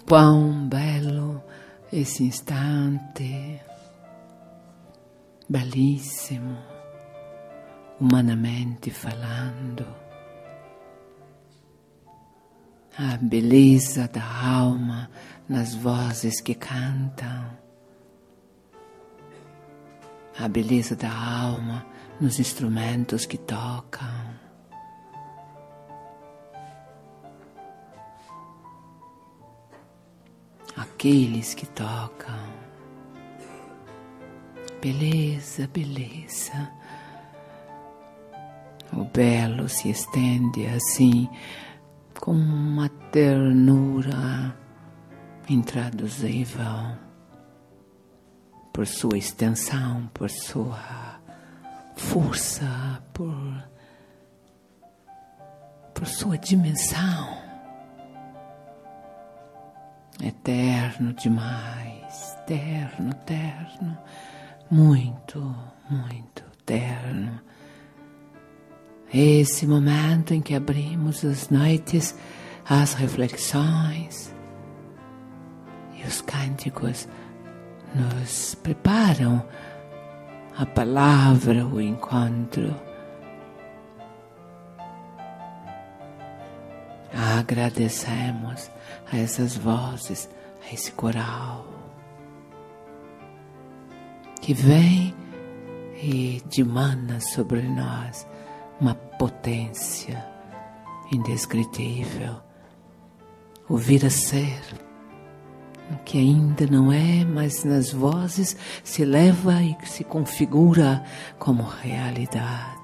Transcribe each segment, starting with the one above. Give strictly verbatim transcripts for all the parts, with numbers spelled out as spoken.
Quão belo esse instante, belíssimo, humanamente falando. A beleza da alma nas vozes que cantam, a beleza da alma nos instrumentos que tocam. Aqueles que tocam, beleza, beleza. O belo se estende assim, com uma ternura intraduzível, por sua extensão, por sua força, por, por sua dimensão. Eterno demais, terno, terno, muito, muito terno. Esse momento em que abrimos as noites às reflexões e os cânticos nos preparam a palavra, o encontro. Agradecemos a essas vozes, a esse coral que vem e dimana sobre nós uma potência indescritível. O vir a ser, o que ainda não é, mas nas vozes se eleva e se configura como realidade.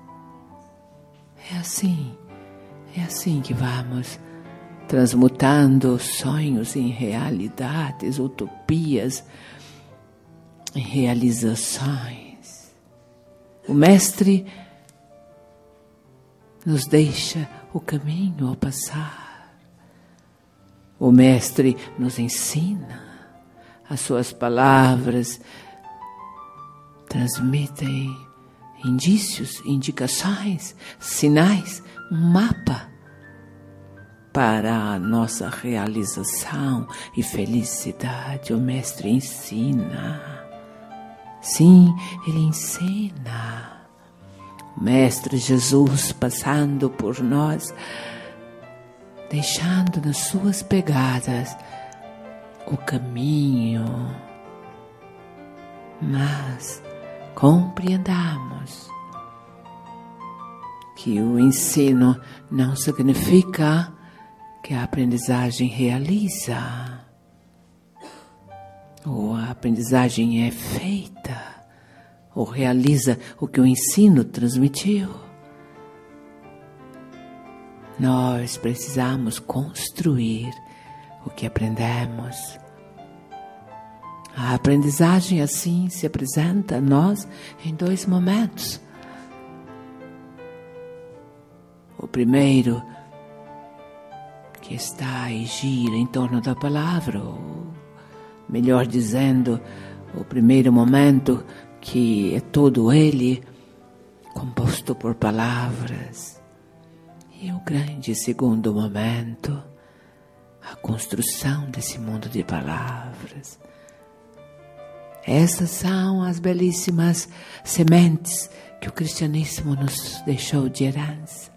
É assim, é assim que vamos transmutando sonhos em realidades, utopias em realizações. O Mestre nos deixa o caminho ao passar. O Mestre nos ensina. As suas palavras transmitem indícios, indicações, sinais, um mapa para a nossa realização e felicidade. O Mestre ensina. Sim, Ele ensina. O Mestre Jesus passando por nós, deixando nas suas pegadas o caminho. Mas compreendamos que o ensino não significa que a aprendizagem realiza, ou a aprendizagem é feita, ou realiza o que o ensino transmitiu. Nós precisamos construir o que aprendemos. A aprendizagem assim se apresenta a nós em dois momentos. O primeiro, que está e gira em torno da palavra, ou melhor dizendo, o primeiro momento que é todo ele composto por palavras. E o grande segundo momento, a construção desse mundo de palavras. Essas são as belíssimas sementes que o cristianismo nos deixou de herança.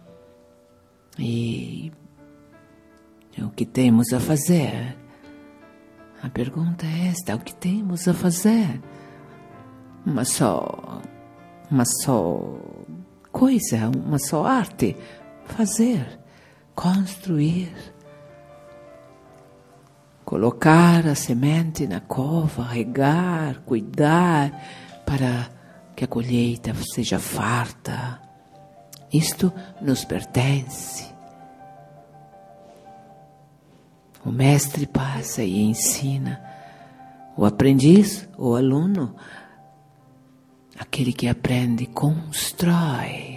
E o que temos a fazer? A pergunta é esta: o que temos a fazer? Uma só, uma só coisa, uma só arte. Fazer, construir, colocar a semente na cova, regar, cuidar para que a colheita seja farta. Isto nos pertence. O Mestre passa e ensina. O aprendiz, o aluno, aquele que aprende, constrói.